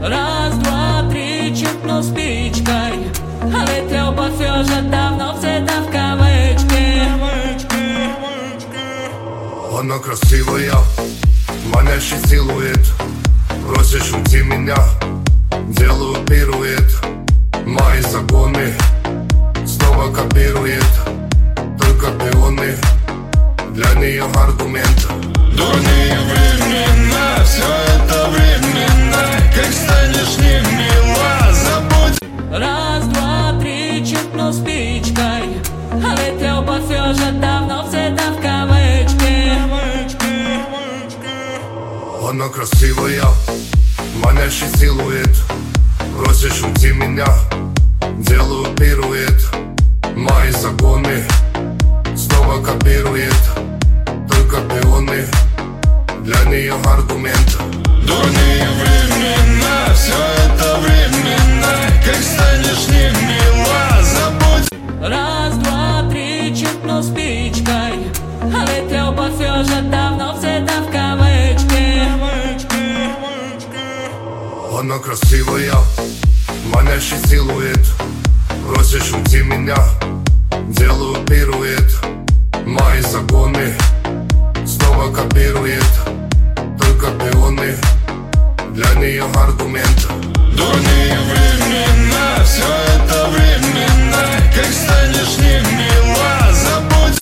Раз, два, три, чиркну спичкой, але треба все вже давно все там в кавички. Она красивая, манящий силуэт. Просишь уйти меня, делаю пируэт. Мои законы снова копирует, только пионы для нее аргумент. Дурные времена, все это временно. Как станешь не мила, забудь. Раз, два, три, чиркну спичкой, але треба все вже давно все там в кавички. Она красивая, манящий силуэт. Просишь уйти меня, делаю пируэт. Мои законы снова копирует, только пионы для нее аргумент. Дурные времена, все это временно. Как станешь не мила, забудь. Раз, два, три, чиркну спичкой, але треба все вже давно все там в кавички. Она красивая, манящий силуэт. Просишь уйти меня, делаю пируэт. Мои законы снова копирует, только пионы для нее аргумент. Дурные времена, все